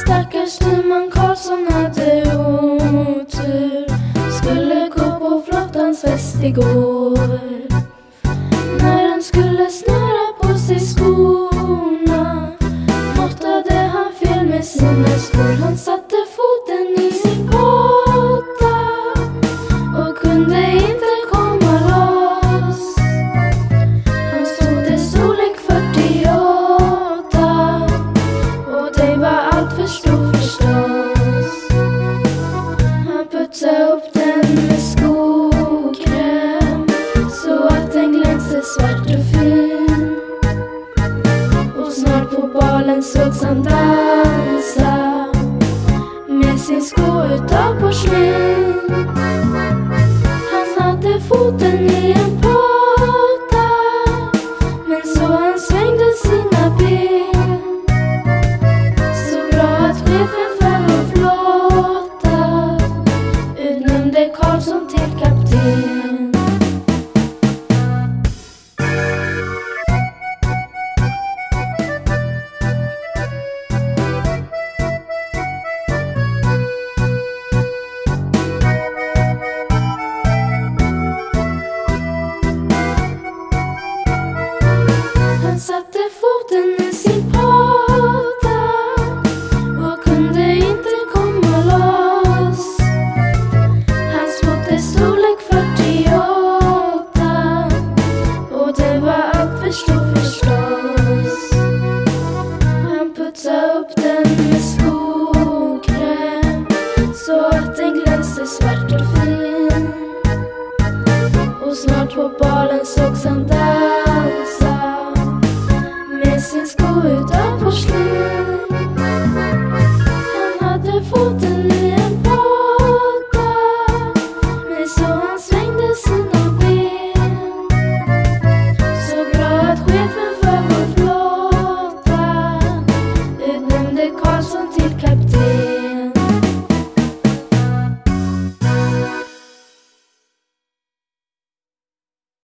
Stackars styrman Karlsson hade otur. Skulle gå på flottans fest igår. När han skulle snöra på sig skorna måttade han fel med sina skor. Han satte foten i sin båta och kunde inte komma loss. Han stod i storlek 48 och det var allt för stor förstås. Han putsade upp den med skokräm så att den glänste svart och fin. Och snart på balen sågs han dansa med sin sko utav porslin. Han hade foten i en båta, men så han svängde sina ben. Så bra att chefen för vår flotta utnämnde Karlsson till kapten. Han satte foten i sin båta och kunde inte komma loss. Hans fot är storlek 48 och det var allt för stor förstås. Han putsade upp den med skokräm så att den glänste svart och fin. Och snart på balen sågs han dansa med sin sko utav